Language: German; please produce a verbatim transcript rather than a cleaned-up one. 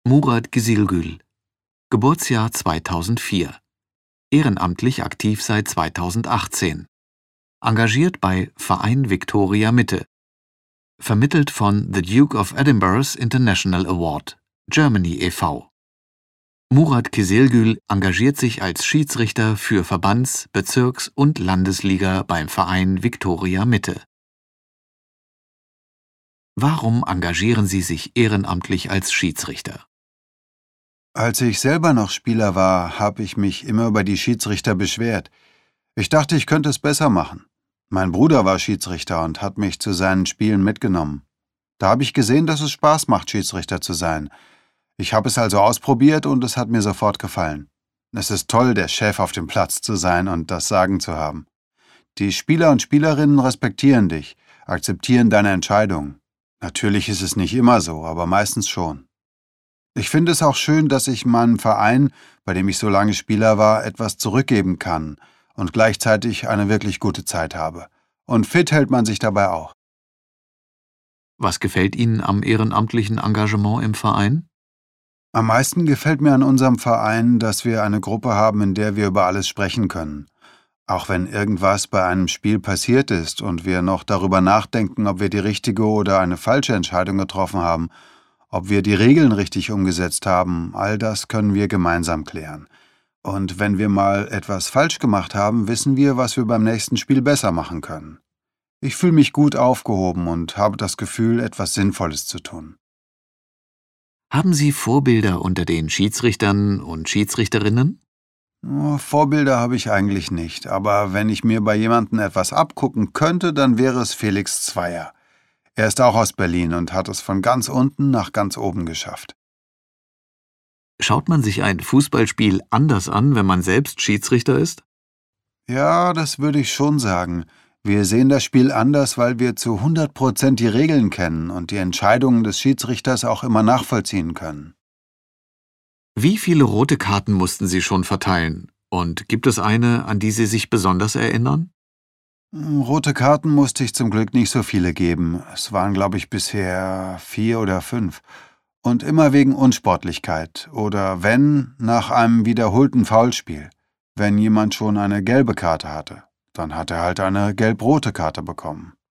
Murat Gisilgül, Geburtsjahr zweitausendvier, ehrenamtlich aktiv seit zweitausendachtzehn, engagiert bei Verein Viktoria Mitte, vermittelt von The Duke of Edinburgh's International Award, Germany e V Murat Gisilgül engagiert sich als Schiedsrichter für Verbands-, Bezirks- und Landesliga beim Verein Viktoria Mitte. Warum engagieren Sie sich ehrenamtlich als Schiedsrichter? Als ich selber noch Spieler war, habe ich mich immer über die Schiedsrichter beschwert. Ich dachte, ich könnte es besser machen. Mein Bruder war Schiedsrichter und hat mich zu seinen Spielen mitgenommen. Da habe ich gesehen, dass es Spaß macht, Schiedsrichter zu sein. Ich habe es also ausprobiert und es hat mir sofort gefallen. Es ist toll, der Chef auf dem Platz zu sein und das Sagen zu haben. Die Spieler und Spielerinnen respektieren dich, akzeptieren deine Entscheidungen. Natürlich ist es nicht immer so, aber meistens schon. Ich finde es auch schön, dass ich meinem Verein, bei dem ich so lange Spieler war, etwas zurückgeben kann und gleichzeitig eine wirklich gute Zeit habe. Und fit hält man sich dabei auch. Was gefällt Ihnen am ehrenamtlichen Engagement im Verein? Am meisten gefällt mir an unserem Verein, dass wir eine Gruppe haben, in der wir über alles sprechen können. Auch wenn irgendwas bei einem Spiel passiert ist und wir noch darüber nachdenken, ob wir die richtige oder eine falsche Entscheidung getroffen haben, ob wir die Regeln richtig umgesetzt haben, all das können wir gemeinsam klären. Und wenn wir mal etwas falsch gemacht haben, wissen wir, was wir beim nächsten Spiel besser machen können. Ich fühle mich gut aufgehoben und habe das Gefühl, etwas Sinnvolles zu tun. Haben Sie Vorbilder unter den Schiedsrichtern und Schiedsrichterinnen? Oh, Vorbilder habe ich eigentlich nicht, aber wenn ich mir bei jemandem etwas abgucken könnte, dann wäre es Felix Zweier. Er ist auch aus Berlin und hat es von ganz unten nach ganz oben geschafft. Schaut man sich ein Fußballspiel anders an, wenn man selbst Schiedsrichter ist? Ja, das würde ich schon sagen. Wir sehen das Spiel anders, weil wir zu hundert Prozent die Regeln kennen und die Entscheidungen des Schiedsrichters auch immer nachvollziehen können. Wie viele rote Karten mussten Sie schon verteilen? Und gibt es eine, an die Sie sich besonders erinnern? Rote Karten musste ich zum Glück nicht so viele geben. Es waren, glaube ich, bisher vier oder fünf. Und immer wegen Unsportlichkeit oder wenn, nach einem wiederholten Foulspiel. Wenn jemand schon eine gelbe Karte hatte, dann hat er halt eine gelb-rote Karte bekommen.